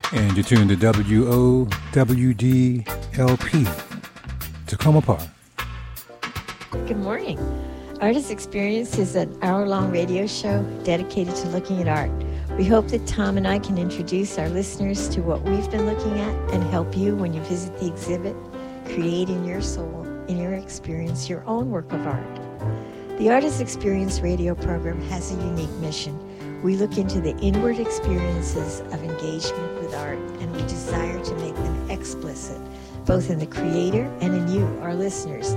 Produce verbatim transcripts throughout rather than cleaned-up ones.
And you're tuned to W O W D L P, Takoma Park. Good morning. Artist Experience is an hour-long radio show dedicated to looking at art. We hope that Tom and I can introduce our listeners to what we've been looking at and help you when you visit the exhibit, create in your soul, in your experience, your own work of art. The Artist Experience radio program has a unique mission. We look into the inward experiences of engagement with art, and we desire to make them explicit, both in the creator and in you, our listeners.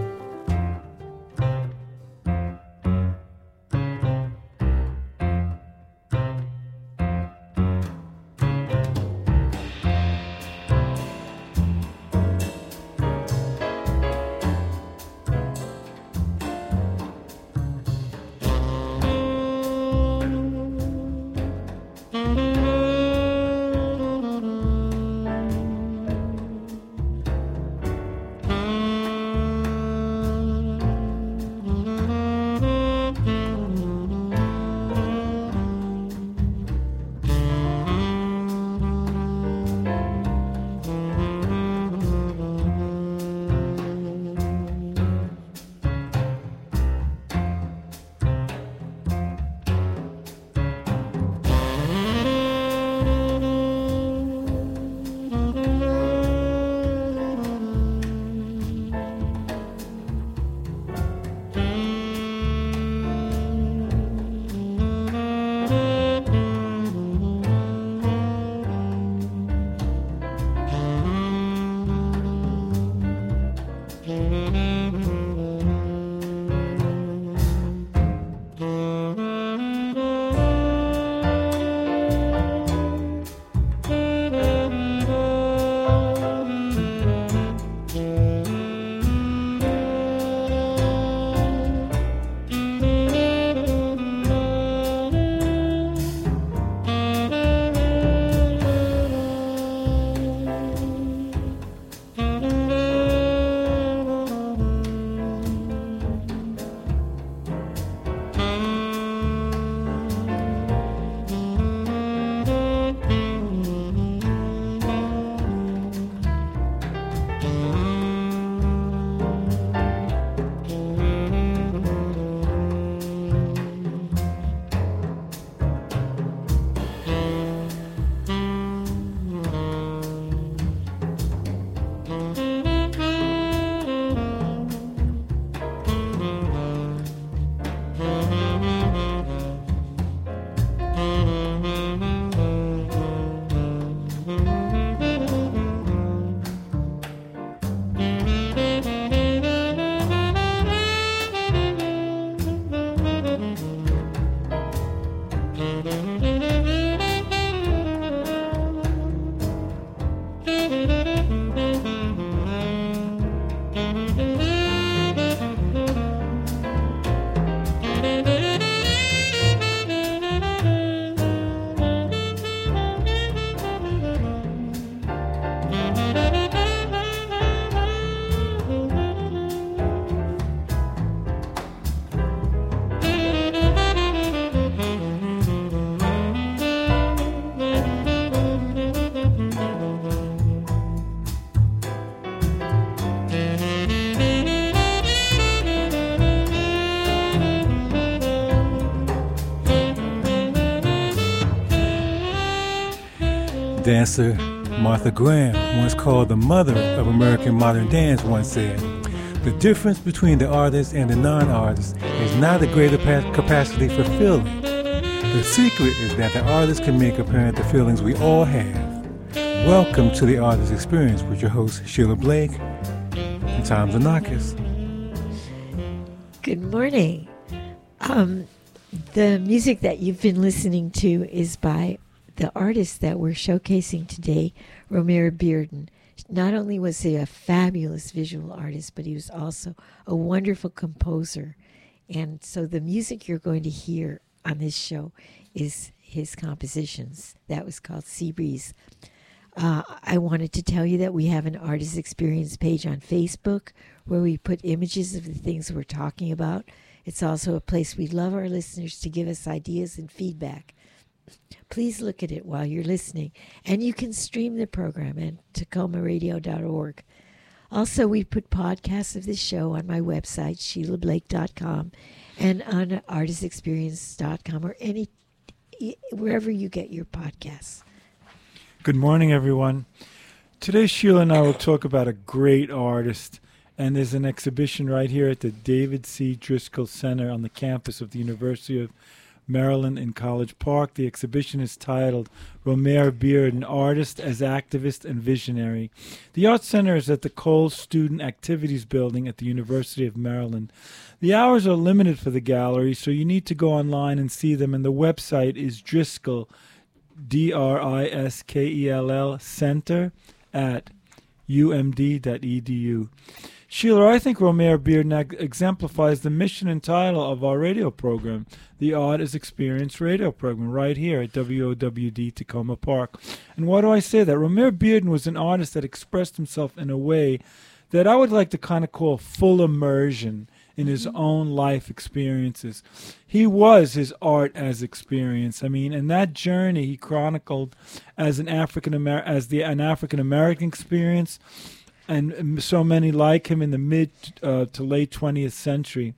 Dancer Martha Graham, once called the mother of American modern dance, once said, "The difference between the artist and the non-artist is not a greater capacity for feeling. The secret is that the artist can make apparent the feelings we all have." Welcome to the Artist Experience with your host, Sheila Blake and Tom Zanakis. Good morning. Um, the music that you've been listening to is by the artist that we're showcasing today, Romare Bearden. Not only was he a fabulous visual artist, but he was also a wonderful composer. And so the music you're going to hear on this show is his compositions. That was called Sea Breeze. Uh, I wanted to tell you that we have an Artist Experience page on Facebook where we put images of the things we're talking about. It's also a place we love our listeners to give us ideas and feedback. Please look at it while you're listening. And you can stream the program at tacoma radio dot org. Also, we put podcasts of this show on my website, sheila blake dot com, and on artist experience dot com, or any wherever you get your podcasts. Good morning, everyone. Today, Sheila and I will talk about a great artist, and there's an exhibition right here at the David C. Driscoll Center on the campus of the University of Maryland in College Park. The exhibition is titled Romare Bearden, Artist as Activist and Visionary. The Art Center is at the Cole Student Activities Building at the University of Maryland. The hours are limited for the gallery, so you need to go online and see them, and the website is Driscoll, D R I S K E L L, Center at U M D dot E D U. Sheila, I think Romare Bearden exemplifies the mission and title of our radio program, the Art as Experience radio program, right here at W O W D Tacoma Park. And why do I say that? Romare Bearden was an artist that expressed himself in a way that I would like to kind of call full immersion in his own life experiences. He was his art as experience. I mean, and that journey he chronicled as an African Amer- as the an African American experience, and so many like him in the mid uh, to late twentieth century.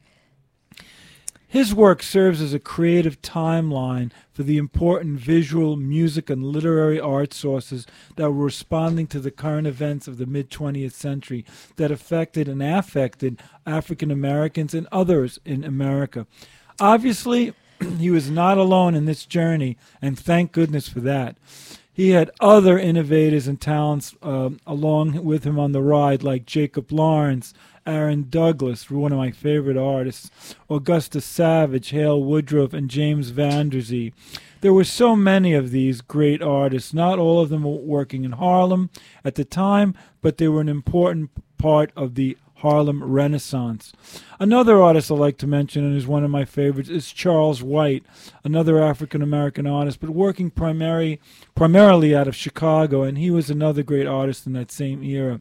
His work serves as a creative timeline for the important visual, music, and literary art sources that were responding to the current events of the mid-twentieth century that affected and affected African Americans and others in America. Obviously, he was not alone in this journey, and thank goodness for that. He had other innovators and talents uh, along with him on the ride, like Jacob Lawrence, Aaron Douglas, one of my favorite artists, Augustus Savage, Hale Woodruff, and James Vanderzee. There were so many of these great artists. Not all of them were working in Harlem at the time, but they were an important part of the Harlem Renaissance. Another artist I like to mention, and is one of my favorites, is Charles White, another African-American artist, but working primary, primarily out of Chicago, and he was another great artist in that same era.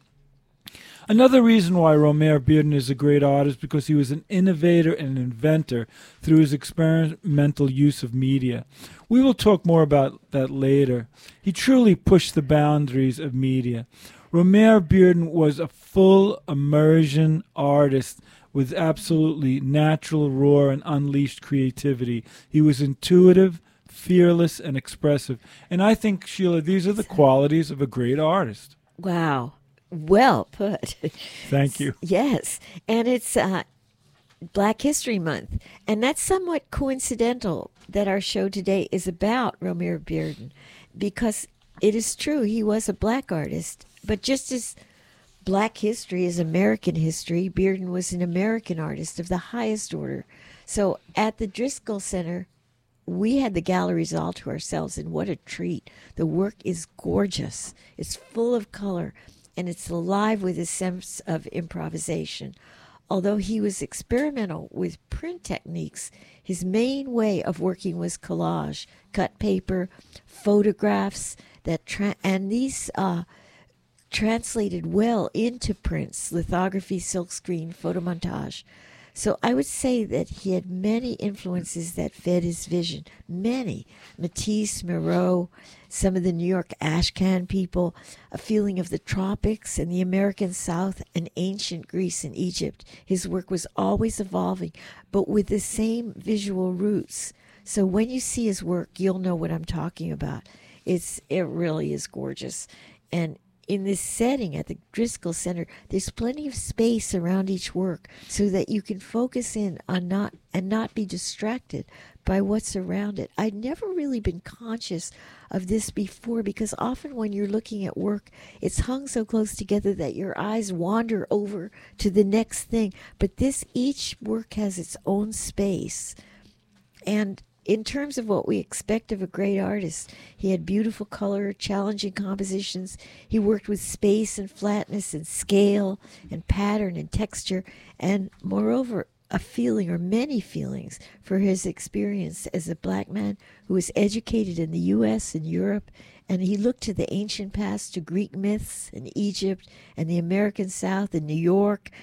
Another reason why Romare Bearden is a great artist because he was an innovator and an inventor through his experimental use of media. We will talk more about that later. He truly pushed the boundaries of media. Romare Bearden was a full immersion artist with absolutely natural, raw, and unleashed creativity. He was intuitive, fearless, and expressive. And I think, Sheila, these are the qualities of a great artist. Wow. Well put. Thank you. Yes. And it's uh, Black History Month. And that's somewhat coincidental that our show today is about Romare Bearden, because it is true he was a black artist. But just as black history is American history, Bearden was an American artist of the highest order. So at the Driscoll Center, we had the galleries all to ourselves, and what a treat. The work is gorgeous. It's full of color, and it's alive with a sense of improvisation. Although he was experimental with print techniques, his main way of working was collage, cut paper, photographs, that tra- and these uh, translated well into prints, lithography, silkscreen, photomontage. So I would say that he had many influences that fed his vision. Many. Matisse, Moreau, some of the New York Ashcan people, a feeling of the tropics and the American South and ancient Greece and Egypt. His work was always evolving, but with the same visual roots. So when you see his work, you'll know what I'm talking about. It's It really is gorgeous. And in this setting at the Driscoll Center, there's plenty of space around each work so that you can focus in on not and not be distracted by what's around it. I'd never really been conscious of this before, because often when you're looking at work, it's hung so close together that your eyes wander over to the next thing. But this, each work has its own space. And in terms of what we expect of a great artist, he had beautiful color, challenging compositions. He worked with space and flatness and scale and pattern and texture, and moreover, a feeling or many feelings for his experience as a black man who was educated in the U S and Europe, and he looked to the ancient past, to Greek myths and Egypt and the American South and New York.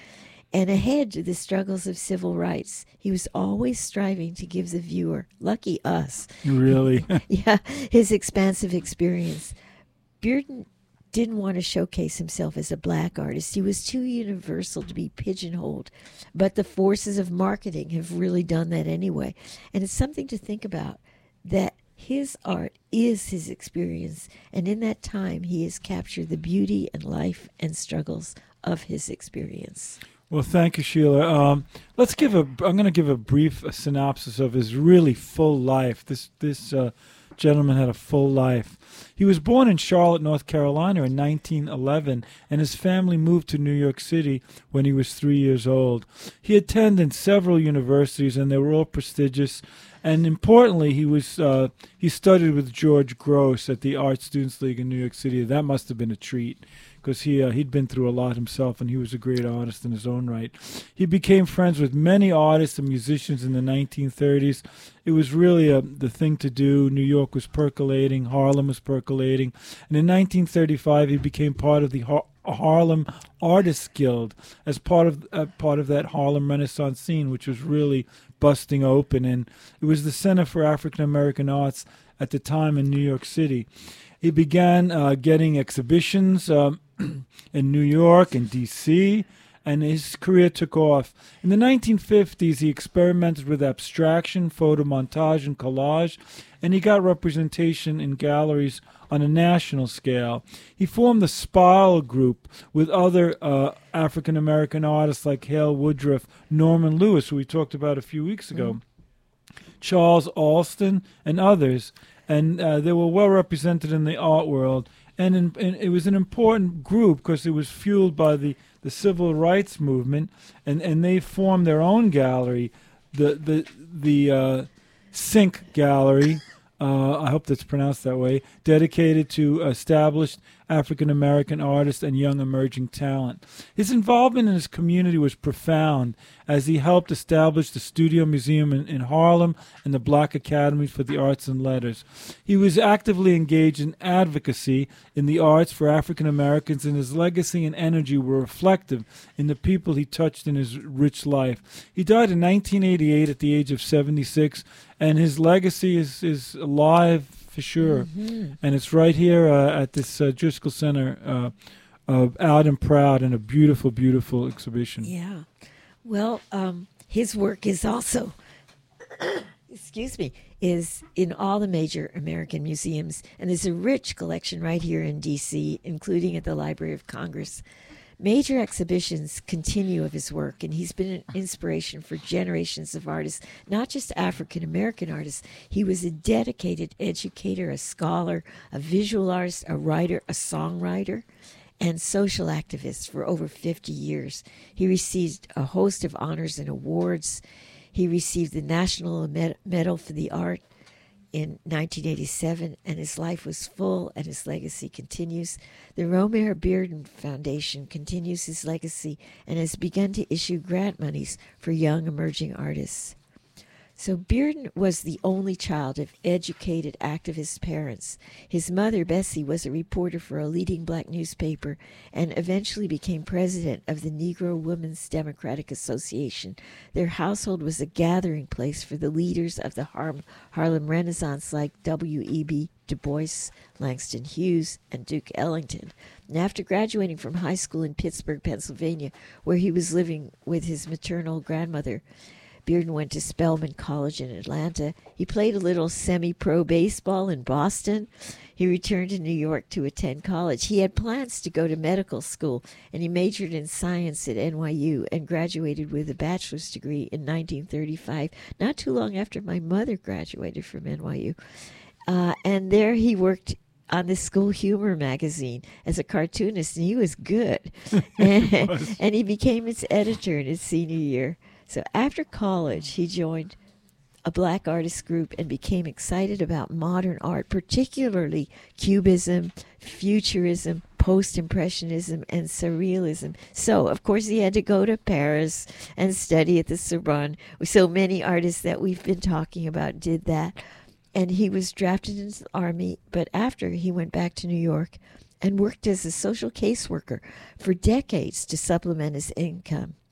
and ahead to the struggles of civil rights. He was always striving to give the viewer, lucky us, Really? yeah, his expansive experience. Bearden didn't want to showcase himself as a black artist. He was too universal to be pigeonholed. But the forces of marketing have really done that anyway. And it's something to think about, that his art is his experience. And in that time, he has captured the beauty and life and struggles of his experience. Well, thank you, Sheila. Um, let's give a. I'm going to give a brief uh, synopsis of his really full life. This this uh, gentleman had a full life. He was born in Charlotte, North Carolina, in nineteen eleven, and his family moved to New York City when he was three years old. He attended several universities, and they were all prestigious. And importantly, he was uh, he studied with George Gross at the Art Students League in New York City. That must have been a treat, because he uh, he'd been through a lot himself, and he was a great artist in his own right. He became friends with many artists and musicians in the nineteen thirties. It was really a, the thing to do. New York was percolating, Harlem was percolating, and in nineteen thirty-five he became part of the Har- Harlem Artists Guild as part of uh, part of that Harlem Renaissance scene, which was really busting open, and it was the Center for African American Arts at the time in New York City. He began uh, getting exhibitions um, in New York and D C, and his career took off. In the nineteen fifties, he experimented with abstraction, photomontage, and collage, and he got representation in galleries on a national scale. He formed the Spile Group with other uh, African-American artists like Hale Woodruff, Norman Lewis, who we talked about a few weeks ago, mm-hmm. Charles Alston, and others. And uh, they were well represented in the art world. And, in, and it was an important group because it was fueled by the, the civil rights movement, and, and they formed their own gallery, the the the uh, Sync Gallery. Uh, I hope that's pronounced that way, dedicated to established African-American artists and young emerging talent. His involvement in his community was profound as he helped establish the Studio Museum in, in Harlem and the Black Academy for the Arts and Letters. He was actively engaged in advocacy in the arts for African-Americans, and his legacy and energy were reflective in the people he touched in his rich life. He died in nineteen eighty-eight at the age of seventy-six, and his legacy is, is alive for sure. Mm-hmm. And it's right here uh, at this uh, Driscoll Center, uh, uh, out and proud, and a beautiful, beautiful exhibition. Yeah. Well, um, his work is also, excuse me, is in all the major American museums. And there's a rich collection right here in D C, including at the Library of Congress. Major exhibitions continue of his work, and he's been an inspiration for generations of artists, not just African-American artists. He was a dedicated educator, a scholar, a visual artist, a writer, a songwriter, and social activist for over fifty years. He received a host of honors and awards. He received the National Med- Medal for the Art in nineteen eighty-seven, and his life was full and his legacy continues. The Romare Bearden Foundation continues his legacy and has begun to issue grant monies for young emerging artists. So Bearden was the only child of educated activist parents. His mother, Bessie, was a reporter for a leading black newspaper and eventually became president of the Negro Women's Democratic Association. Their household was a gathering place for the leaders of the Har- Harlem Renaissance like W E B Du Bois, Langston Hughes, and Duke Ellington. And after graduating from high school in Pittsburgh, Pennsylvania, where he was living with his maternal grandmother, Bearden went to Spelman College in Atlanta. He played a little semi-pro baseball in Boston. He returned to New York to attend college. He had plans to go to medical school, and he majored in science at N Y U and graduated with a bachelor's degree in nineteen thirty-five, not too long after my mother graduated from N Y U. Uh, and there he worked on the School Humor magazine as a cartoonist, and he was good. and, was. and he became its editor in his senior year. So after college, he joined a black artist group and became excited about modern art, particularly Cubism, Futurism, Post-Impressionism, and Surrealism. So, of course, he had to go to Paris and study at the Sorbonne. So many artists that we've been talking about did that. And he was drafted into the Army, but after he went back to New York and worked as a social caseworker for decades to supplement his income.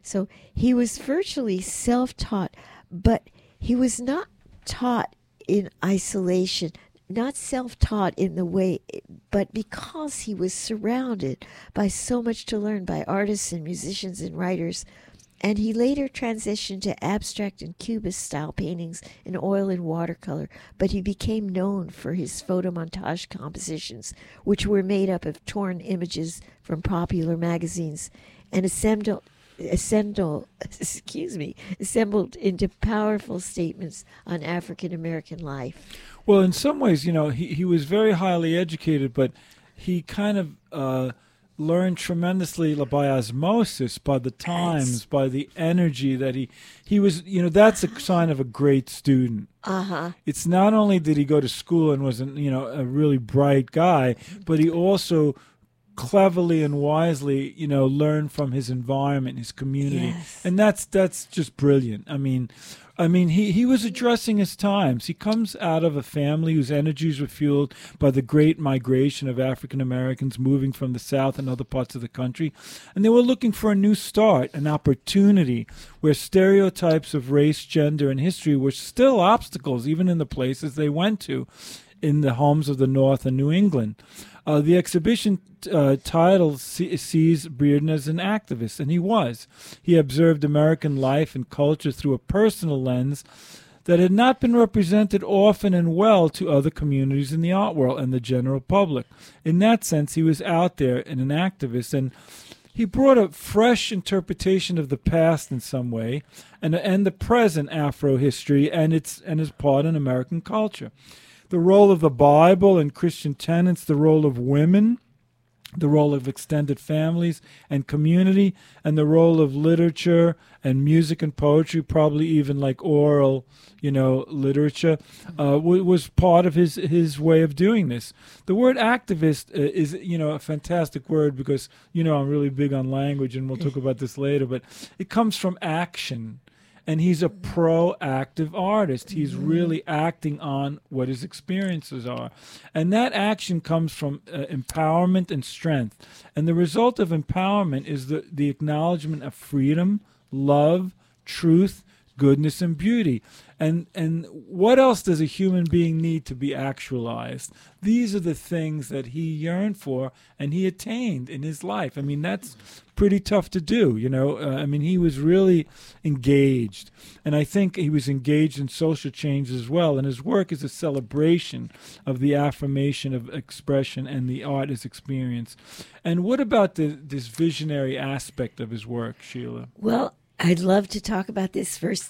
So he was virtually self-taught, but he was not taught in isolation, not self-taught in the way, but because he was surrounded by so much to learn by artists and musicians and writers. And he later transitioned to abstract and cubist style paintings in oil and watercolor, but he became known for his photomontage compositions, which were made up of torn images from popular magazines and assembled, assembled, excuse me, assembled into powerful statements on African American life. Well, in some ways, you know, he, he was very highly educated, but he kind of uh, learned tremendously by osmosis, by the times, yes. by the energy that he, he was, you know, that's a sign of a great student. Uh-huh. It's not only did he go to school and was, you know, a really bright guy, but he also cleverly and wisely, you know, learned from his environment, his community. Yes. And that's that's just brilliant. I mean, I mean, he, he was addressing his times. He comes out of a family whose energies were fueled by the great migration of African Americans moving from the South and other parts of the country. And they were looking for a new start, an opportunity where stereotypes of race, gender, and history were still obstacles, even in the places they went to, in the homes of the North and New England. Uh, the exhibition uh, title see, sees Bearden as an activist, and he was. He observed American life and culture through a personal lens that had not been represented often and well to other communities in the art world and the general public. In that sense, he was out there and an activist, and he brought a fresh interpretation of the past in some way, and and the present Afro history and its and its part in American culture. The role of the Bible and Christian tenets, the role of women, the role of extended families and community, and the role of literature and music and poetry, probably even like oral, you know, literature, uh, w- was part of his, his way of doing this. The word activist uh, is, you know, a fantastic word because, you know, I'm really big on language, and we'll talk about this later, but it comes from action. And he's a proactive artist. He's really acting on what his experiences are. And that action comes from uh, empowerment and strength. And the result of empowerment is the, the acknowledgement of freedom, love, truth, goodness, and beauty. And and what else does a human being need to be actualized? These are the things that he yearned for and he attained in his life. I mean, that's pretty tough to do, you know. Uh, I mean, he was really engaged. And I think he was engaged in social change as well. And his work is a celebration of the affirmation of expression and the artist experience. And what about the, this visionary aspect of his work, Sheila? Well, I'd love to talk about this first.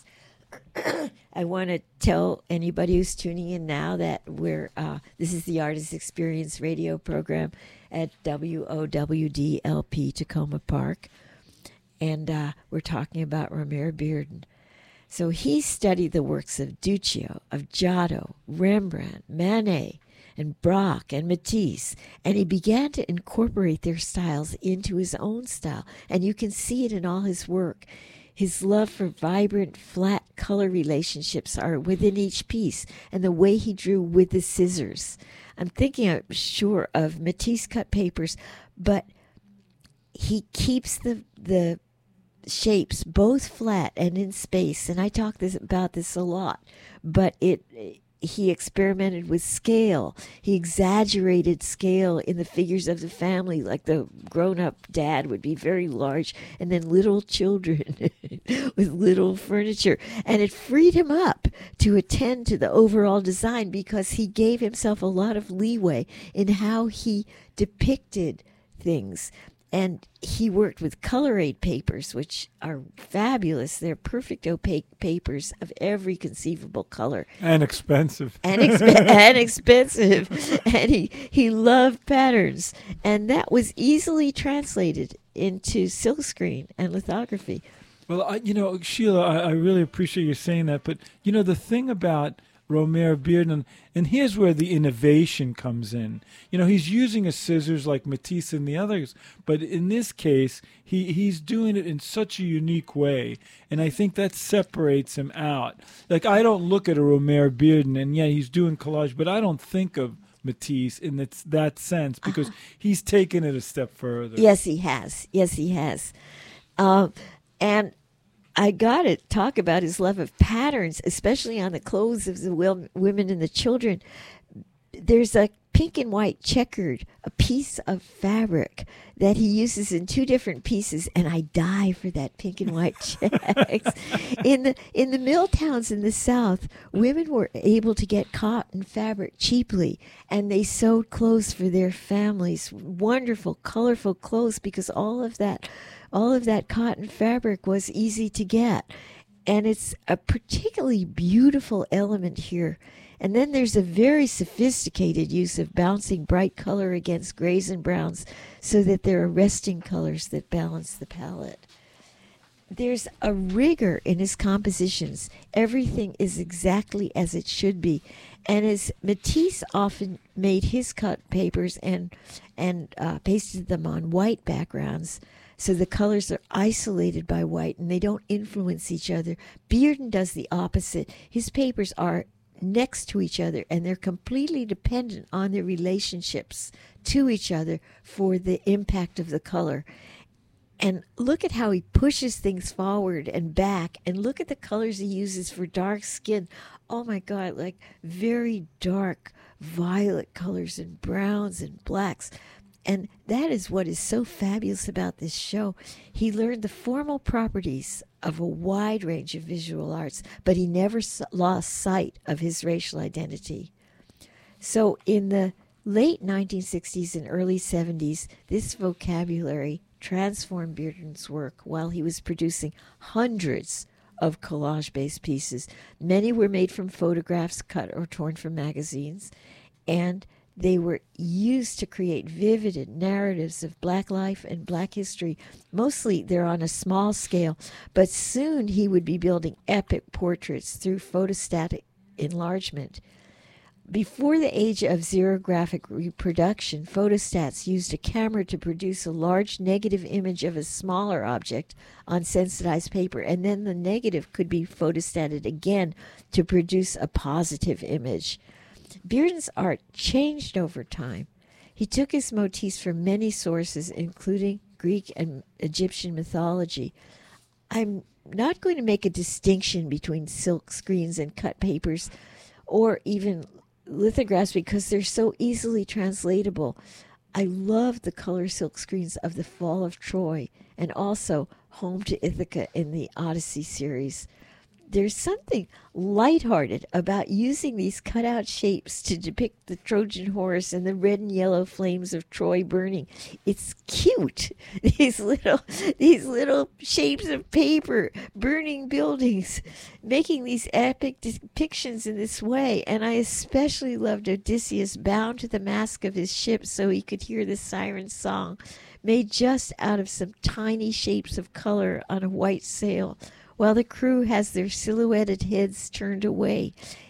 I want to tell anybody who's tuning in now that we're uh, this is the Artist Experience radio program at W O W D L P Tacoma Park, and uh, we're talking about Romare Bearden. So he studied the works of Duccio, of Giotto, Rembrandt, Manet, and Braque and Matisse, and he began to incorporate their styles into his own style, and you can see it in all his work. His love for vibrant, flat color relationships are within each piece, and the way he drew with the scissors. I'm thinking, I'm sure, of Matisse cut papers, but he keeps the the shapes both flat and in space, and I talk this about this a lot, but it he experimented with scale. He exaggerated scale in the figures of the family, like the grown-up dad would be very large, and then little children with little furniture. And it freed him up to attend to the overall design because he gave himself a lot of leeway in how he depicted things. And he worked with color aid papers, which are fabulous. They're perfect opaque papers of every conceivable color. And expensive. And, exp- and expensive. And he, he loved patterns. And that was easily translated into silkscreen and lithography. Well, I, you know, Sheila, I, I really appreciate you saying that. But, you know, the thing about Romare Bearden, and here's where the innovation comes in. You know, he's using a scissors like Matisse and the others, but in this case, he, he's doing it in such a unique way, and I think that separates him out. Like, I don't look at a Romare Bearden, and yeah, he's doing collage, but I don't think of Matisse in that, that sense because he's taken it a step further. Yes, he has. Yes, he has. Uh, And I got to talk about his love of patterns, especially on the clothes of the wil- women and the children. There's a pink and white checkered, a piece of fabric that he uses in two different pieces, and I die for that pink and white checks. in the in the mill towns in the South, women were able to get cotton fabric cheaply, and they sewed clothes for their families, wonderful, colorful clothes, because all of that, all of that cotton fabric was easy to get, and it's a particularly beautiful element here. And then there's a very sophisticated use of bouncing bright color against grays and browns so that there are resting colors that balance the palette. There's a rigor in his compositions. Everything is exactly as it should be. And as Matisse often made his cut papers and, and uh, pasted them on white backgrounds, so the colors are isolated by white and they don't influence each other, Bearden does the opposite. His papers are next to each other, and they're completely dependent on their relationships to each other for the impact of the color. And look at how he pushes things forward and back, and look at the colors he uses for dark skin. Oh my God, like very dark violet colors and browns and blacks. And that is what is so fabulous about this show. He learned the formal properties of a wide range of visual arts, but he never lost sight of his racial identity. So in the late nineteen sixties and early seventies, this vocabulary transformed Bearden's work while he was producing hundreds of collage-based pieces. Many were made from photographs cut or torn from magazines, and they were used to create vivid narratives of black life and black history. Mostly they're on a small scale, but soon he would be building epic portraits through photostatic enlargement. Before the age of xerographic reproduction, photostats used a camera to produce a large negative image of a smaller object on sensitized paper, and then the negative could be photostated again to produce a positive image. Bearden's art changed over time. He took his motifs from many sources, including Greek and Egyptian mythology. I'm not going to make a distinction between silk screens and cut papers or even lithographs because they're so easily translatable. I love the color silk screens of The Fall of Troy and also Home to Ithaca in the Odyssey series. There's something lighthearted about using these cutout shapes to depict the Trojan horse and the red and yellow flames of Troy burning. It's cute. These little, these little shapes of paper burning buildings, making these epic depictions in this way. And I especially loved Odysseus bound to the mast of his ship so he could hear the siren song, made just out of some tiny shapes of color on a white sail, while the crew has their silhouetted heads turned away.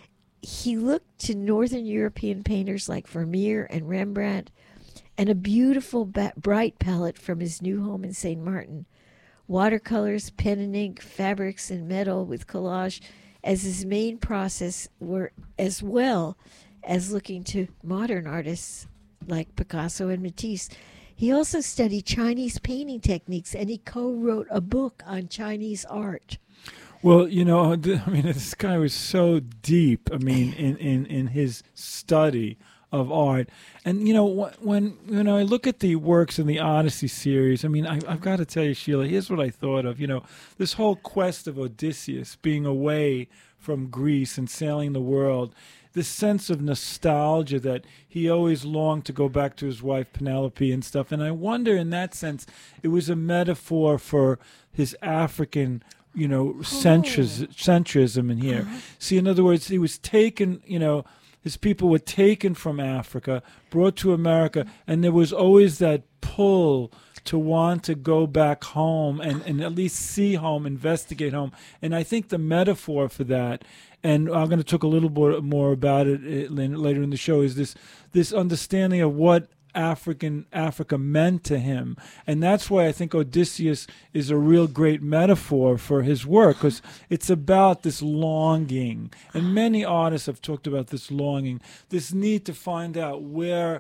He looked to Northern European painters like Vermeer and Rembrandt, and a beautiful ba- bright palette from his new home in Saint Martin. Watercolors, pen and ink, fabrics, and metal with collage as his main process, were as well as looking to modern artists like Picasso and Matisse. He also studied Chinese painting techniques, and he co-wrote a book on Chinese art. Well, you know, I mean, this guy was so deep, I mean, in, in, in his study of art. And, you know, when, you know, I look at the works in the Odyssey series, I mean, I, I've got to tell you, Sheila, here's what I thought of. You know, this whole quest of Odysseus being away from Greece and sailing the world, this sense of nostalgia that he always longed to go back to his wife Penelope and stuff. And I wonder, in that sense, it was a metaphor for his African, you know, oh. centris- centrism in here. Uh-huh. See, in other words, he was taken, you know, his people were taken from Africa, brought to America, and there was always that pull to want to go back home and, and at least see home, investigate home. And I think the metaphor for that, and I'm going to talk a little bit more about it later in the show, is this this understanding of what African Africa meant to him. And that's why I think Odysseus is a real great metaphor for his work, because it's about this longing. And many artists have talked about this longing, this need to find out where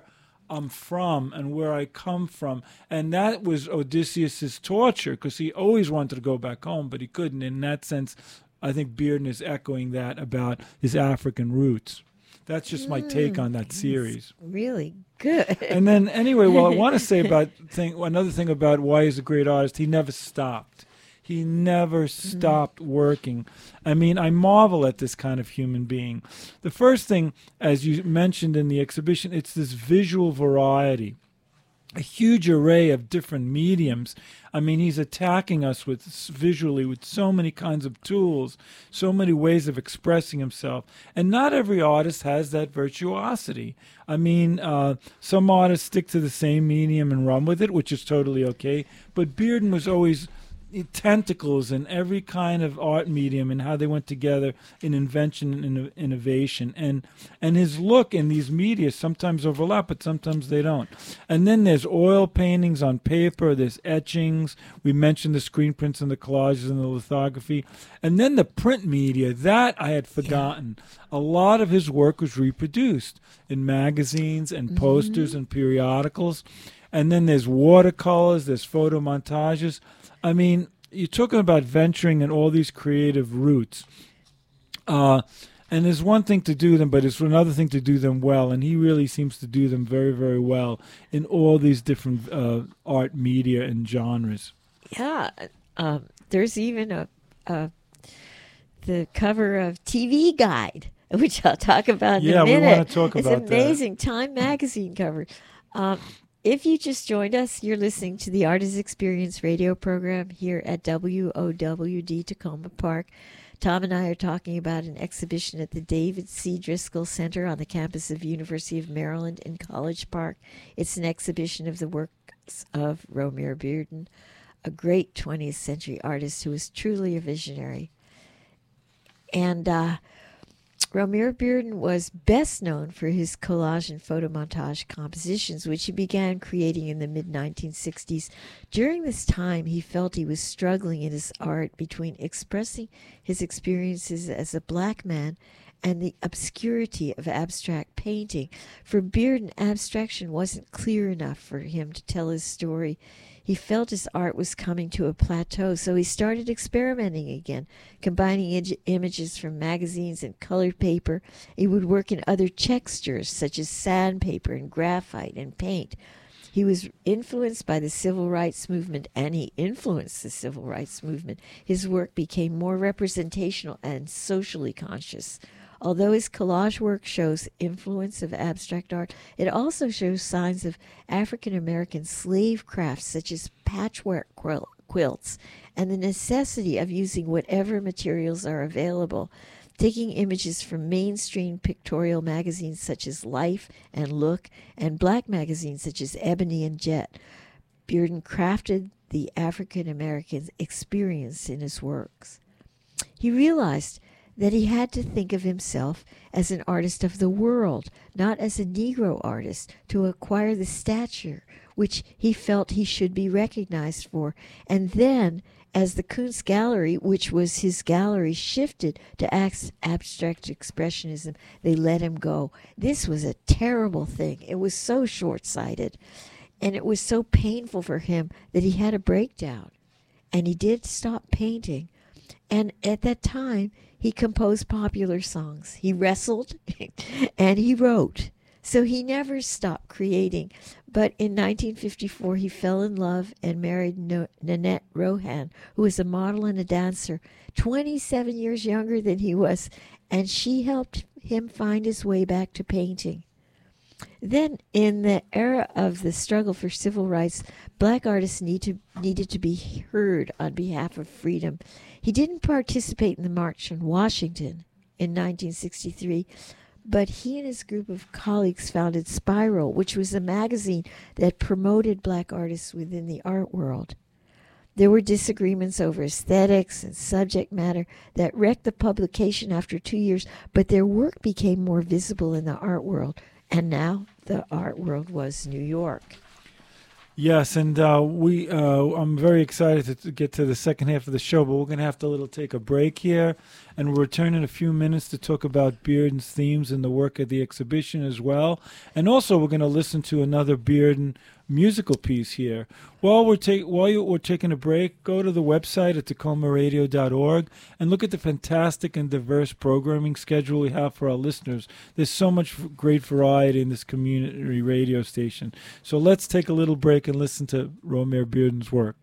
I'm from and where I come from. And that was Odysseus's torture, because he always wanted to go back home, but he couldn't. In that sense, I think Bearden is echoing that about his African roots. That's just my take on that series. Really good. And then, anyway, well, I want to say about thing, another thing about why he's a great artist. He never stopped. He never stopped mm-hmm. working. I mean, I marvel at this kind of human being. The first thing, as you mentioned in the exhibition, it's this visual variety. A huge array of different mediums. I mean, he's attacking us with visually with so many kinds of tools, so many ways of expressing himself. And not every artist has that virtuosity. I mean, uh, some artists stick to the same medium and run with it, which is totally okay. But Bearden was always tentacles in every kind of art medium and how they went together in invention and innovation. And and his look in these media sometimes overlap, but sometimes they don't. And then there's oil paintings on paper, there's etchings. We mentioned the screen prints and the collages and the lithography. And then the print media, that I had forgotten. Yeah. A lot of his work was reproduced in magazines and mm-hmm. posters and periodicals. And then there's watercolors, there's photo montages. I mean, you're talking about venturing in all these creative routes. Uh, and there's one thing to do them, but it's another thing to do them well. And he really seems to do them very, very well in all these different uh, art media and genres. Yeah. Um, there's even a, a the cover of T V Guide, which I'll talk about in yeah, a minute. Yeah, we want to talk it's about that. It's amazing. Time magazine cover. Um, If you just joined us, you're listening to the Artist Experience radio program here at W O W D Tacoma Park. Tom and I are talking about an exhibition at the David C. Driscoll Center on the campus of University of Maryland in College Park. It's an exhibition of the works of Romare Bearden, a great twentieth century artist who was truly a visionary. And uh, Romare Bearden was best known for his collage and photomontage compositions, which he began creating in the mid nineteen sixties. During this time, he felt he was struggling in his art between expressing his experiences as a black man and the obscurity of abstract painting. For Bearden, abstraction wasn't clear enough for him to tell his story. He felt his art was coming to a plateau, so he started experimenting again, combining ig- images from magazines and colored paper. He would work in other textures, such as sandpaper and graphite and paint. He was influenced by the civil rights movement, and he influenced the civil rights movement. His work became more representational and socially conscious. Although his collage work shows influence of abstract art, it also shows signs of African-American slave crafts such as patchwork quilt, quilts and the necessity of using whatever materials are available, taking images from mainstream pictorial magazines such as Life and Look and black magazines such as Ebony and Jet. Bearden crafted the African-American experience in his works. He realized that he had to think of himself as an artist of the world, not as a Negro artist, to acquire the stature which he felt he should be recognized for. And then, as the Kunst Gallery, which was his gallery, shifted to abstract expressionism, they let him go. This was a terrible thing. It was so short-sighted, and it was so painful for him that he had a breakdown. And he did stop painting. And at that time, he composed popular songs. He wrestled and he wrote. So he never stopped creating. But in nineteen fifty-four, he fell in love and married no- Nanette Rohan, who was a model and a dancer, twenty-seven years younger than he was, and she helped him find his way back to painting. Then, in the era of the struggle for civil rights, black artists need to, needed to be heard on behalf of freedom. He didn't participate in the March on Washington in nineteen sixty-three, but he and his group of colleagues founded Spiral, which was a magazine that promoted black artists within the art world. There were disagreements over aesthetics and subject matter that wrecked the publication after two years, but their work became more visible in the art world. And now the art world was New York. Yes, and uh, we uh, I'm very excited to, to get to the second half of the show, but we're going to have to little take a break here, and we'll return in a few minutes to talk about Bearden's themes and the work of the exhibition as well. And also, we're going to listen to another Bearden musical piece here. While we're take while you, we're taking a break, go to the website at tacoma radio dot org and look at the fantastic and diverse programming schedule we have for our listeners. There's so much great variety in this community radio station. So let's take a little break and listen to Romare Bearden's work.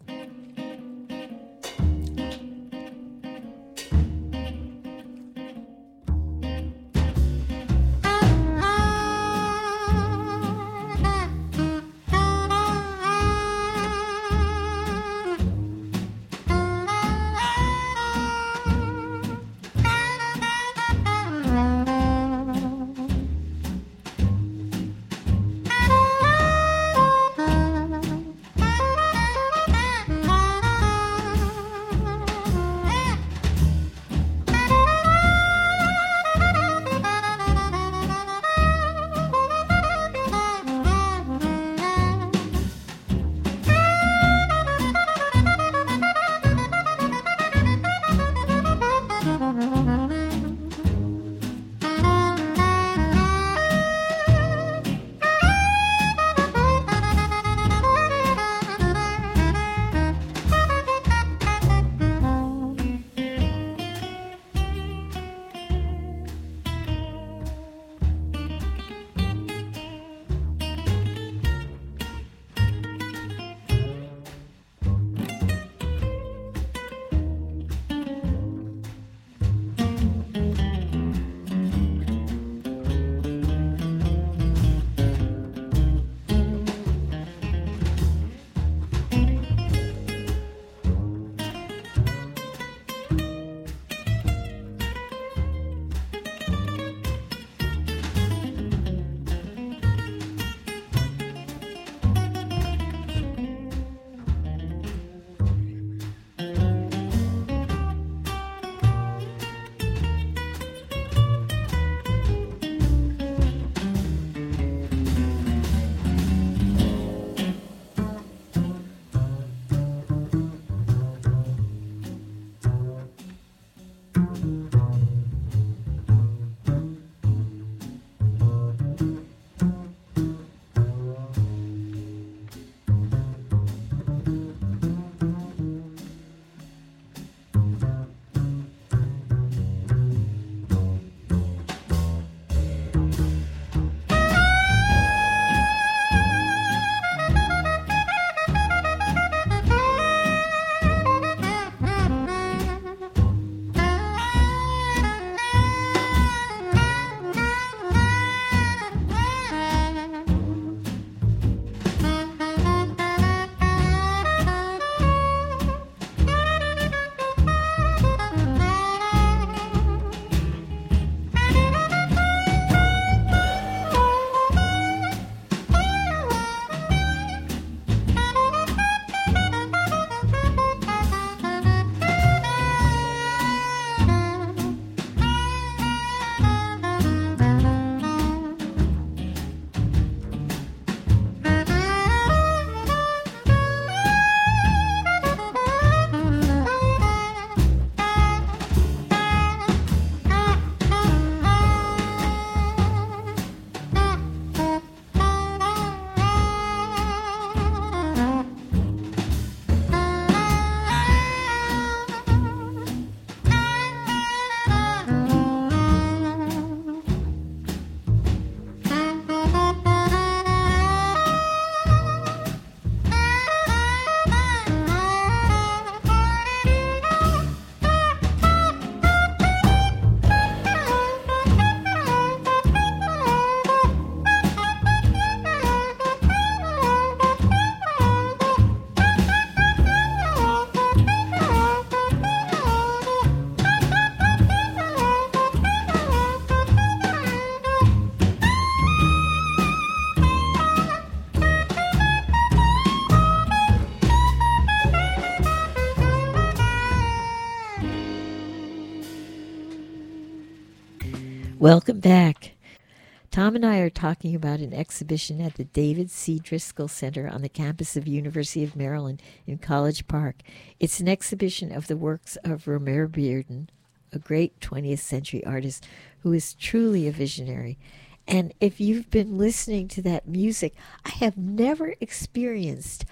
Welcome back. Tom and I are talking about an exhibition at the David C. Driscoll Center on the campus of University of Maryland in College Park. It's an exhibition of the works of Romare Bearden, a great twentieth century artist who is truly a visionary. And if you've been listening to that music, I have never experienced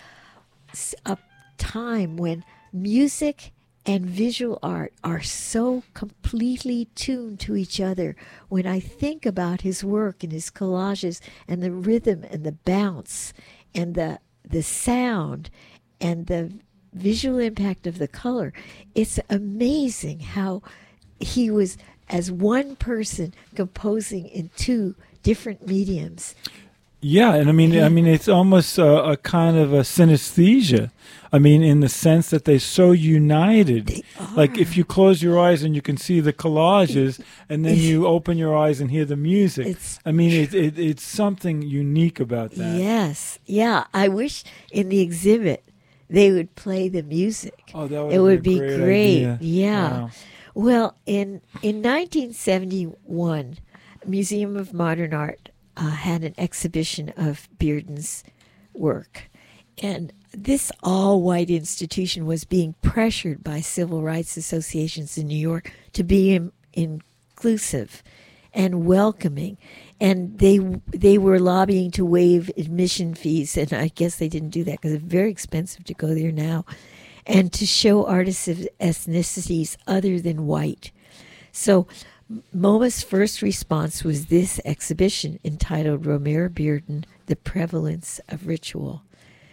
a time when music and visual art are so completely tuned to each other. When I think about his work and his collages and the rhythm and the bounce and the the sound and the visual impact of the color, it's amazing how he was, as one person, composing in two different mediums. Yeah, and I mean, I mean, it's almost a, a kind of a synesthesia. I mean, in the sense that they're so united. They are. Like if you close your eyes and you can see the collages, and then you open your eyes and hear the music. It's I mean, it, it, it's something unique about that. Yes, yeah. I wish in the exhibit they would play the music. Oh, that would it would be, be a great. great. Idea. Yeah. Wow. Well, in in nineteen seventy-one, Museum of Modern Art uh, had an exhibition of Bearden's work, and this all-white institution was being pressured by civil rights associations in New York to be in, inclusive and welcoming, and they they were lobbying to waive admission fees, and I guess they didn't do that because it's very expensive to go there now, and to show artists of ethnicities other than white. So MoMA's first response was this exhibition entitled Romare Bearden, The Prevalence of Ritual.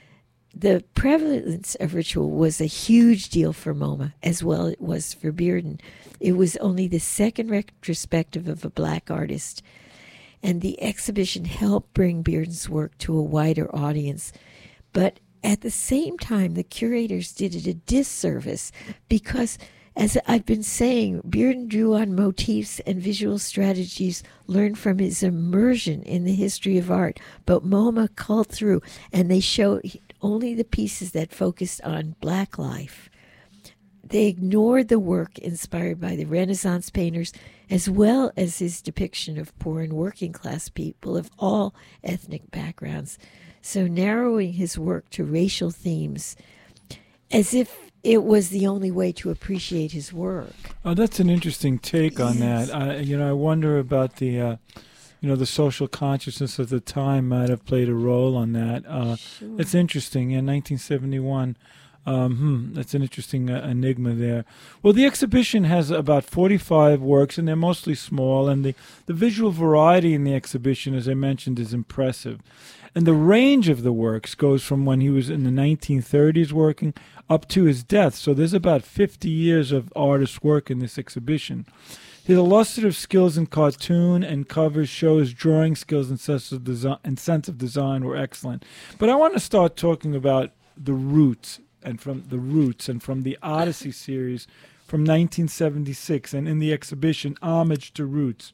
The prevalence of ritual was a huge deal for MoMA, as well it was for Bearden. It was only the second retrospective of a black artist, and the exhibition helped bring Bearden's work to a wider audience. But at the same time, the curators did it a disservice because, as I've been saying, Bearden drew on motifs and visual strategies learned from his immersion in the history of art, but MoMA culled through, and they showed only the pieces that focused on black life. They ignored the work inspired by the Renaissance painters, as well as his depiction of poor and working class people of all ethnic backgrounds, so narrowing his work to racial themes, as if it was the only way to appreciate his work. Oh, that's an interesting take on Yes. that. I, you know, I wonder about the, uh, you know, the social consciousness of the time might have played a role on that. Uh, Sure. It's interesting. In nineteen seventy-one, um, hmm, that's an interesting uh, enigma there. Well, the exhibition has about forty-five works, and they're mostly small, and the, the visual variety in the exhibition, as I mentioned, is impressive. And the range of the works goes from when he was in the nineteen thirties working up to his death. So there's about fifty years of artist work in this exhibition. His illustrative skills in cartoon and covers show his drawing skills and sense of design, and sense of design were excellent. But I want to start talking about the roots and from the roots and from the Odyssey series from nineteen seventy-six, and in the exhibition Homage to Roots,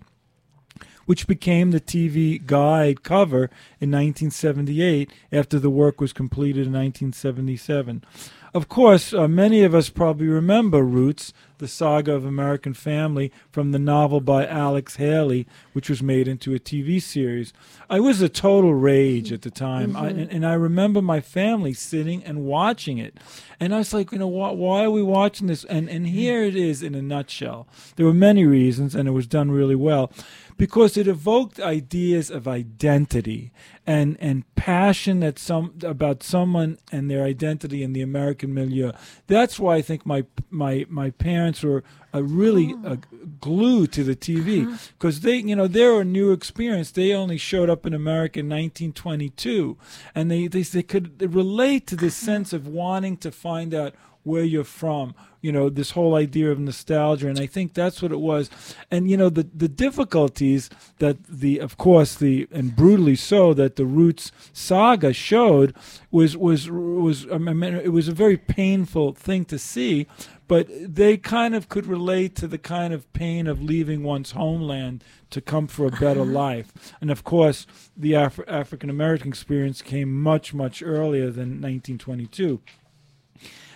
which became the T V guide cover in nineteen seventy-eight after the work was completed in nineteen seventy-seven. Of course, uh, many of us probably remember Roots, the saga of American Family, from the novel by Alex Haley, which was made into a T V series. I was a total rage at the time, Mm-hmm. I, and, and I remember my family sitting and watching it. And I was like, you know, why, why are we watching this? And, and here it is in a nutshell. There were many reasons, and it was done really well, because it evoked ideas of identity and and passion that some about someone and their identity in the American milieu. That's why I think my my my parents were uh, really uh, glued to the T V, because they, you know, they're a new experience. They only showed up in America in nineteen twenty-two, and they they, they could relate to this sense of wanting to find out where you're from, you know, this whole idea of nostalgia, and I think that's what it was. And, you know, the the difficulties that the, of course, the, and brutally so, that the Roots saga showed was, was, was, I mean, it was a very painful thing to see, but they kind of could relate to the kind of pain of leaving one's homeland to come for a better life. And, of course, the Af- African-American experience came much, much earlier than nineteen twenty-two.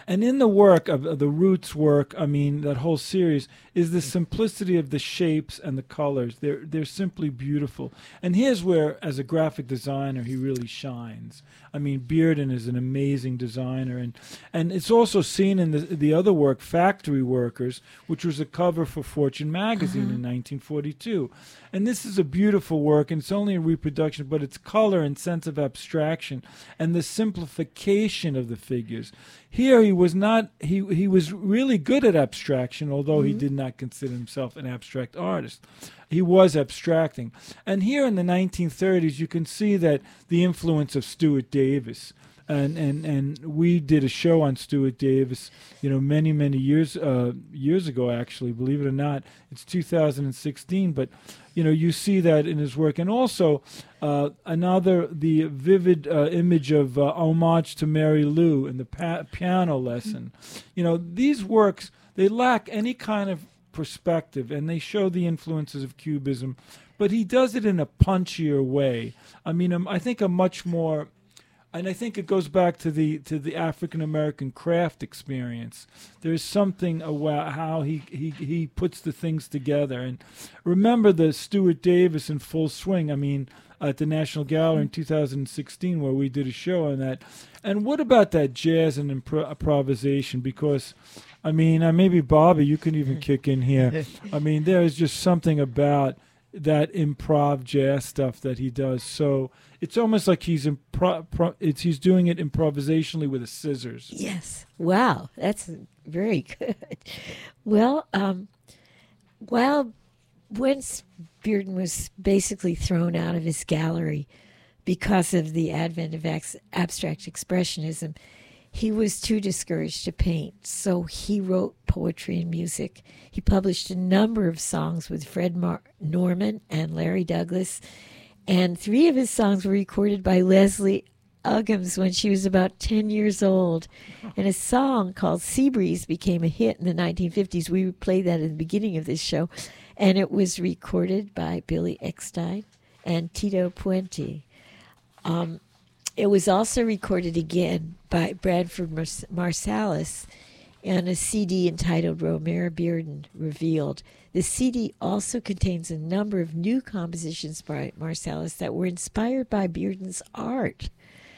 And in the work of, of the Roots work, I mean, that whole series, is the simplicity of the shapes and the colors. They're they're simply beautiful. And here's where, as a graphic designer, he really shines. I mean, Bearden is an amazing designer, and and it's also seen in the the other work, Factory Workers, which was a cover for Fortune magazine uh-huh. in nineteen forty-two. And this is a beautiful work, and it's only a reproduction, but its color and sense of abstraction and the simplification of the figures. Here he was not, he, he was really good at abstraction, although mm-hmm. he did not consider himself an abstract artist. He was abstracting. And here in the nineteen thirties, you can see that the influence of Stuart Davis. And, and and we did a show on Stuart Davis, you know, many, many years uh, years ago, actually, believe it or not. It's two thousand sixteen, but, you know, you see that in his work. And also uh, another, the vivid uh, image of uh, homage to Mary Lou in the pa- piano lesson. You know, these works, they lack any kind of perspective, and they show the influences of Cubism, but he does it in a punchier way. I mean, um, I think a much more... And I think it goes back to the to the African American craft experience. There's something about how he, he, he puts the things together. And remember the Stuart Davis in full swing, I mean, at the National Gallery in two thousand sixteen, where we did a show on that. And what about that jazz and impro- improvisation? Because, I mean, uh, maybe Bobby, you can even kick in here. I mean, there is just something about that improv jazz stuff that he does. So it's almost like he's impro- pro- it's he's doing it improvisationally with the scissors. Yes. Wow, that's very good. Well, um, while once Bearden was basically thrown out of his gallery because of the advent of ex- abstract expressionism, he was too discouraged to paint, so he wrote poetry and music. He published a number of songs with Fred Mar- Norman and Larry Douglas, and three of his songs were recorded by Leslie Uggams when she was about ten years old. And a song called Sea Breeze became a hit in the nineteen fifties. We played that at the beginning of this show, and it was recorded by Billy Eckstine and Tito Puente. Um, It was also recorded again by Bradford Mars- Marsalis on a C D entitled Romare Bearden Revealed. The C D also contains a number of new compositions by Marsalis that were inspired by Bearden's art.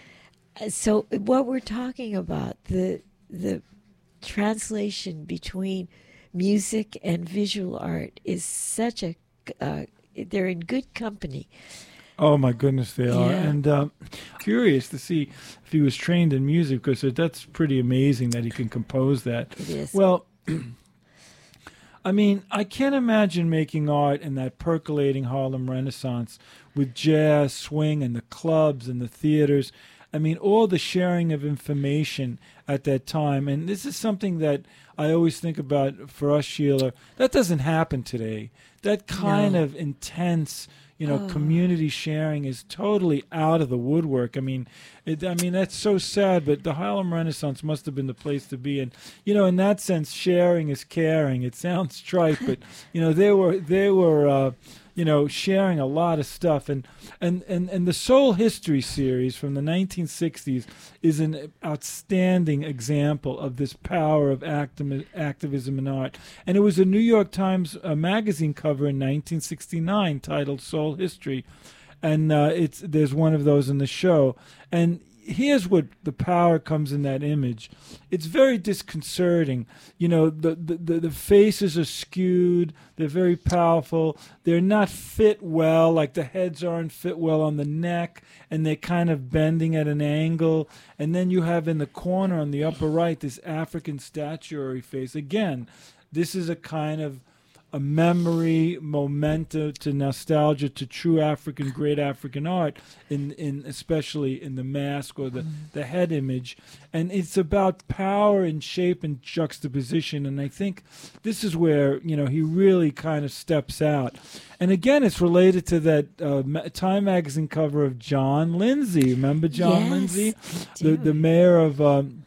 So what we're talking about, the the translation between music and visual art is such a, uh, they're in good company. Oh, my goodness, they are. Yeah. And um, curious to see if he was trained in music, because that's pretty amazing that he can compose that. It is. Well, I mean, I can't imagine making art in that percolating Harlem Renaissance with jazz, swing, and the clubs and the theaters. I mean, all the sharing of information at that time. And this is something that I always think about for us, Sheila. That doesn't happen today. That kind No. of intense... You know, Oh. community sharing is totally out of the woodwork. I mean, it, I mean that's so sad. But the Harlem Renaissance must have been the place to be. And you know, in that sense, sharing is caring. It sounds trite, but you know, they were they were uh, you know sharing a lot of stuff. And and and and the Soul History series from the nineteen sixties is an outstanding example of this power of actim- activism in art. And it was a New York Times uh, magazine cover in nineteen sixty-nine titled Soul History. And uh, it's there's one of those in the show. And here's what the power comes in that image. It's very disconcerting. You know, the, the, the, the faces are skewed. They're very powerful. They're not fit well, like the heads aren't fit well on the neck, and they're kind of bending at an angle. And then you have in the corner on the upper right this African statuary face. Again, this is a kind of a memory, memento to nostalgia to true African, great African art, in, in especially in the mask or the, the head image. And it's about power and shape and juxtaposition. And I think this is where, you know, he really kind of steps out. And again, it's related to that uh, Ma- Time magazine cover of John Lindsay. Remember John Yes, Lindsay? I The, do. the mayor of... Um,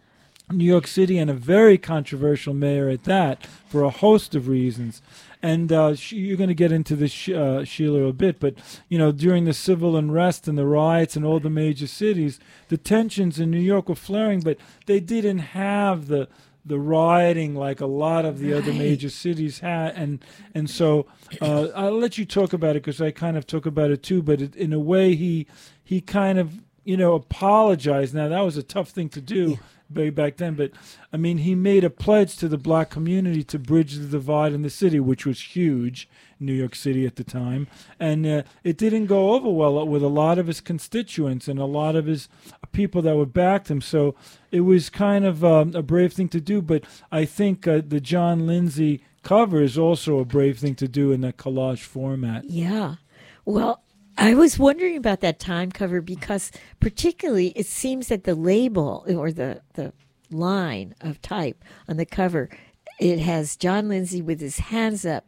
New York City, and a very controversial mayor at that, for a host of reasons. And uh, sh- you're going to get into this, sh- uh, Sheila, a bit, but, you know, during the civil unrest and the riots in all the major cities, the tensions in New York were flaring, but they didn't have the the rioting like a lot of the Right. other major cities had. And and so uh, I'll let you talk about it because I kind of talk about it too, but it, in a way he he kind of, you know, apologized. Now, that was a tough thing to do. Yeah. Way back then, but I mean, he made a pledge to the black community to bridge the divide in the city, which was huge in New York City at the time, and uh, it didn't go over well with a lot of his constituents and a lot of his people that would back him. So it was kind of um, a brave thing to do, but I think uh, the John Lindsay cover is also a brave thing to do in that collage format. Yeah. Well, I was wondering about that time cover because particularly it seems that the label or the, the line of type on the cover, it has John Lindsay with his hands up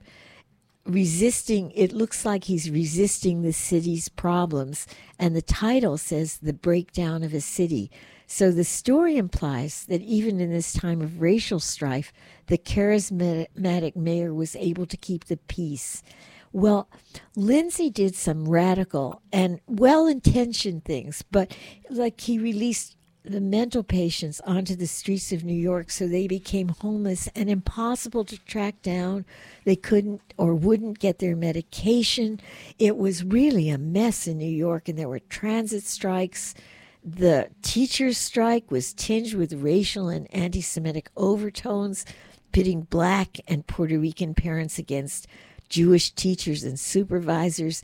resisting. It looks like he's resisting the city's problems. And the title says The Breakdown of a City. So the story implies that even in this time of racial strife, the charismatic mayor was able to keep the peace. Well, Lindsay did some radical and well-intentioned things, but like he released the mental patients onto the streets of New York so they became homeless and impossible to track down. They couldn't or wouldn't get their medication. It was really a mess in New York, and there were transit strikes. The teachers' strike was tinged with racial and anti-Semitic overtones, pitting black and Puerto Rican parents against Jewish teachers and supervisors,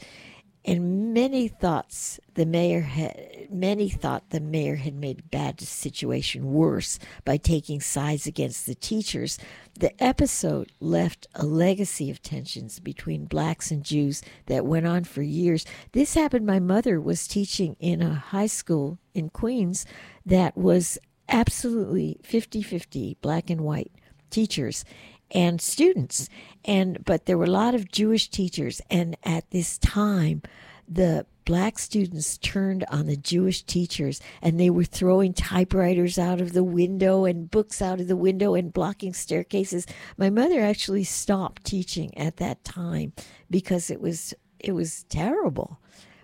and many thoughts the mayor had many thought the mayor had made a bad situation worse by taking sides against the teachers. The episode left a legacy of tensions between blacks and Jews that went on for years. This happened. My mother was teaching in a high school in Queens that was absolutely fifty-fifty black and white teachers and students, and but there were a lot of Jewish teachers, and at this time the black students turned on the Jewish teachers, and they were throwing typewriters out of the window and books out of the window and blocking staircases. My mother actually stopped teaching at that time because it was it was terrible.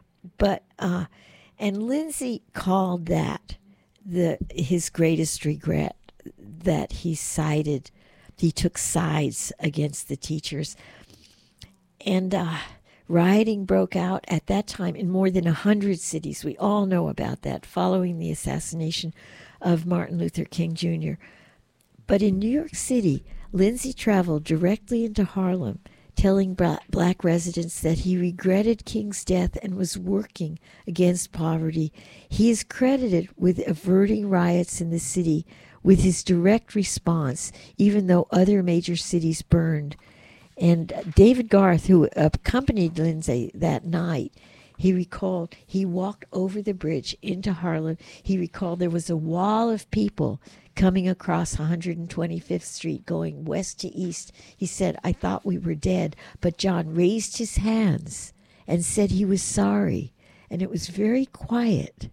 But uh and Lindsay called that the his greatest regret, that he sided He took sides against the teachers. And uh, rioting broke out at that time in more than one hundred cities. We all know about that, following the assassination of Martin Luther King Junior But in New York City, Lindsay traveled directly into Harlem, telling black residents that he regretted King's death and was working against poverty. He is credited with averting riots in the city with his direct response, even though other major cities burned. And David Garth, who accompanied Lindsay that night, he recalled he walked over the bridge into Harlem. He recalled there was a wall of people coming across one hundred twenty-fifth Street going west to east. He said, I thought we were dead, but John raised his hands and said he was sorry. And it was very quiet.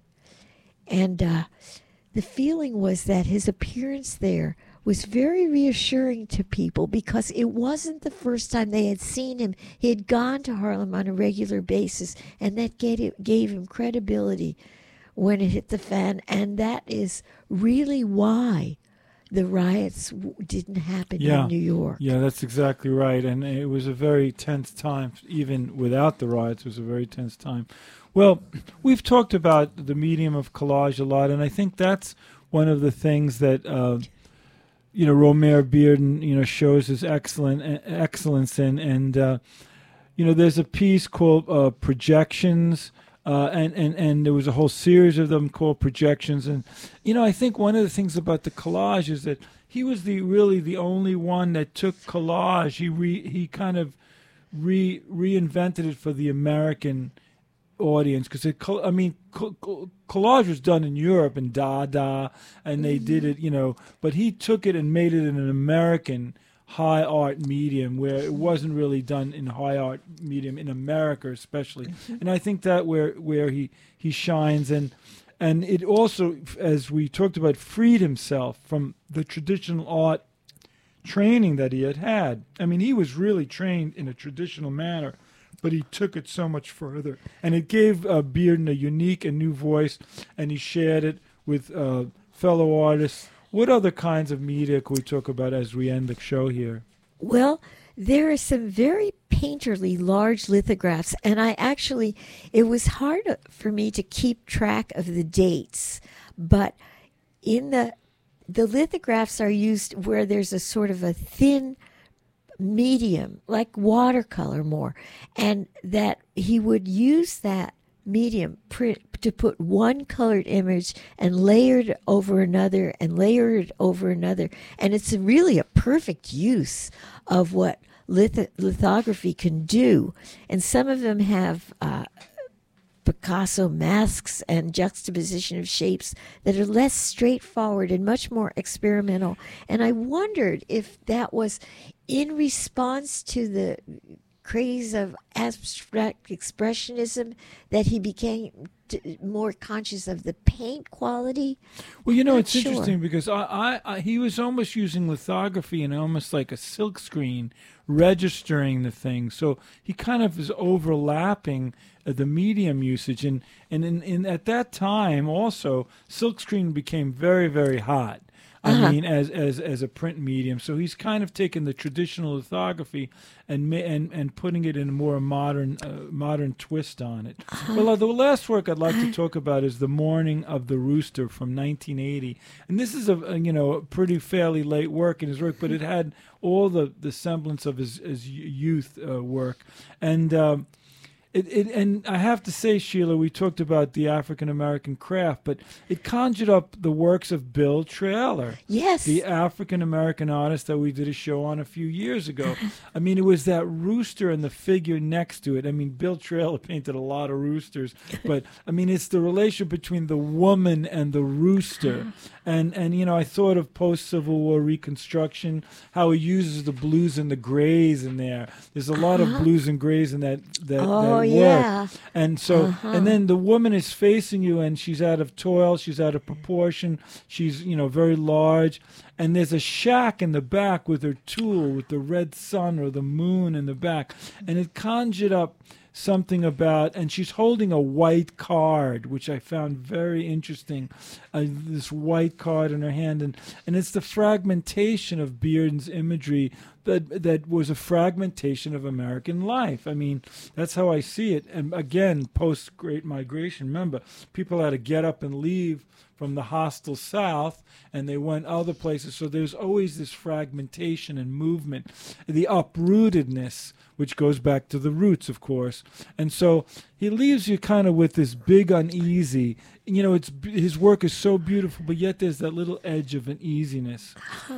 And uh, the feeling was that his appearance there was very reassuring to people because it wasn't the first time they had seen him. He had gone to Harlem on a regular basis, and that gave, it, gave him credibility when it hit the fan. And that is really why the riots w- didn't happen Yeah. in New York. Yeah, that's exactly right. And it was a very tense time. Even without the riots, it was a very tense time. Well, we've talked about the medium of collage a lot, and I think that's one of the things that uh, you know Romare Bearden you know shows his excellent excellence in. And uh, you know, there's a piece called uh, Projections, uh, and and and there was a whole series of them called Projections. And you know, I think one of the things about the collage is that he was the really the only one that took collage. He re, he kind of re reinvented it for the American audience, because it I mean collage was done in Europe and Dada, and they did it, you know, but he took it and made it in an American high art medium where it wasn't really done in high art medium in America especially. And I think that where where he he shines. And And it also, as we talked about, freed himself from the traditional art training that he had had. I mean, he was really trained in a traditional manner, but he took it so much further. And it gave uh, Bearden a unique and new voice, and he shared it with uh, fellow artists. What other kinds of media could we talk about as we end the show here? Well, there are some very painterly large lithographs, and I actually, it was hard for me to keep track of the dates, but in the, the lithographs are used where there's a sort of a thin medium, like watercolor more, and that he would use that medium print to put one colored image and layer it over another and layer it over another. And it's really a perfect use of what lith- lithography can do. And some of them have uh, Picasso masks and juxtaposition of shapes that are less straightforward and much more experimental. And I wondered if that was in response to the craze of abstract expressionism that he became t- more conscious of the paint quality. Well, you know, Not it's sure. interesting because I, I, I, he was almost using lithography and almost like a silk screen, registering the thing. So he kind of is overlapping uh, the medium usage. And, and in, in, at that time also, silkscreen became very, very hot. I Uh-huh. mean, as, as as a print medium. So he's kind of taken the traditional lithography and ma- and and putting it in a more modern uh, modern twist on it. Well, uh, the last work I'd like to talk about is The Morning of the Rooster from nineteen eighty, and this is a, a you know a pretty fairly late work in his work, but it had all the, the semblance of his his youth uh, work, and. Um, It, it, and I have to say, Sheila, we talked about the African-American craft, but it conjured up the works of Bill Traylor, Yes. the African-American artist that we did a show on a few years ago. I mean, it was that rooster and the figure next to it. I mean, Bill Traylor painted a lot of roosters, but, I mean, it's the relation between the woman and the rooster. And, and you know, I thought of post-Civil War Reconstruction, how he uses the blues and the grays in there. There's a lot of blues and grays in that, that, Oh, that work. yeah. And so, Uh-huh. and then the woman is facing you, and she's out of toil, she's out of proportion, she's, you know, very large. And there's a shack in the back with her tool, with the red sun or the moon in the back. And it conjured up something about, and she's holding a white card, which I found very interesting, uh, this white card in her hand. And, and it's the fragmentation of Bearden's imagery that that was a fragmentation of American life. I mean, that's how I see it. And again, post-Great Migration, remember, people had to get up and leave from the hostile South, and they went other places. So there's always this fragmentation and movement, the uprootedness, which goes back to the roots, of course. And so he leaves you kind of with this big uneasy. You know, it's his work is so beautiful, but yet there's that little edge of uneasiness.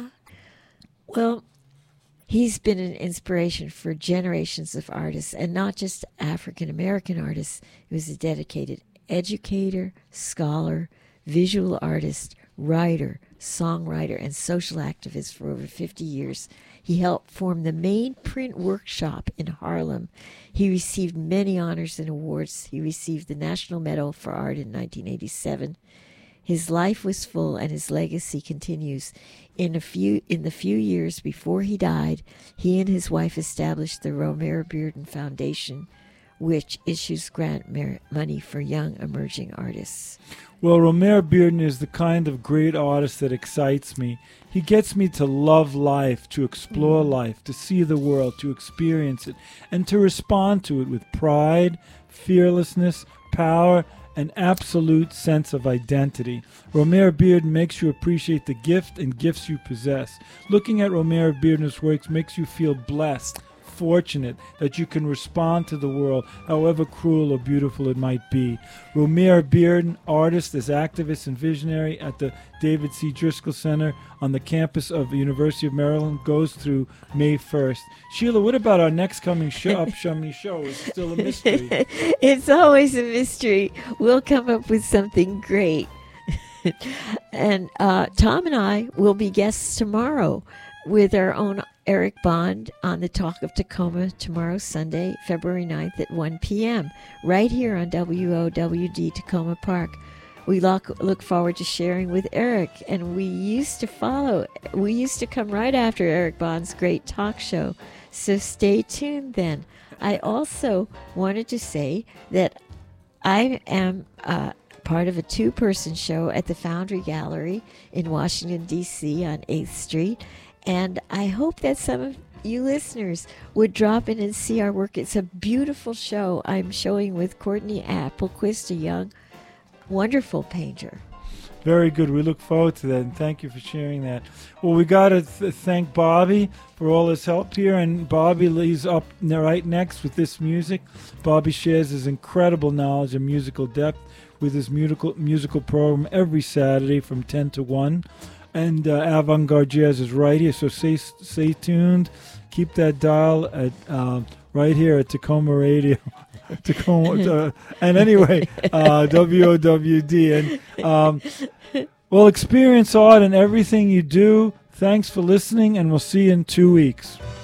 Well, he's been an inspiration for generations of artists, and not just African-American artists. He was a dedicated educator, scholar, visual artist, writer, songwriter, and social activist for over fifty years. He helped form the main print workshop in Harlem. He received many honors and awards. He received the National Medal for Art in nineteen eighty-seven. His life was full, and his legacy continues. In a few, in the few years before he died, he and his wife established the Romare Bearden Foundation, which issues grant mer- money for young emerging artists. Well, Romare Bearden is the kind of great artist that excites me. He gets me to love life, to explore Mm. life, to see the world, to experience it, and to respond to it with pride, fearlessness, power, an absolute sense of identity. Romare Bearden makes you appreciate the gift and gifts you possess. Looking at Romare Bearden's works makes you feel blessed, fortunate that you can respond to the world, however cruel or beautiful it might be. Romare Bearden, artist, is activist and visionary at the David C. Driscoll Center on the campus of the University of Maryland, goes through May first. Sheila, what about our next coming show, upcoming show? It's still a mystery. It's always a mystery. We'll come up with something great. And uh, Tom and I will be guests tomorrow with our own Eric Bond on the Talk of Tacoma tomorrow, Sunday, February ninth at one p.m. right here on W O W D Tacoma Park. we look, look forward to sharing with Eric. And we used to follow, we used to come right after Eric Bond's great talk show. So stay tuned then. I also wanted to say that I am uh, part of a two-person show at the Foundry Gallery in Washington, D C on eighth street. And I hope that some of you listeners would drop in and see our work. It's a beautiful show I'm showing with Courtney Applequist, a young, wonderful painter. Very good. We look forward to that, and thank you for sharing that. Well, we got to th- thank Bobby for all his help here, and Bobby leads up right next with this music. Bobby shares his incredible knowledge and musical depth with his musical musical program every Saturday from ten to one, and uh, Avant-Garde Jazz is right here, so stay, stay tuned. Keep that dial at uh, right here at Tacoma Radio. Tacoma, uh, and anyway, uh, W O W D. And um, well, experience art in everything you do. Thanks for listening, and we'll see you in two weeks.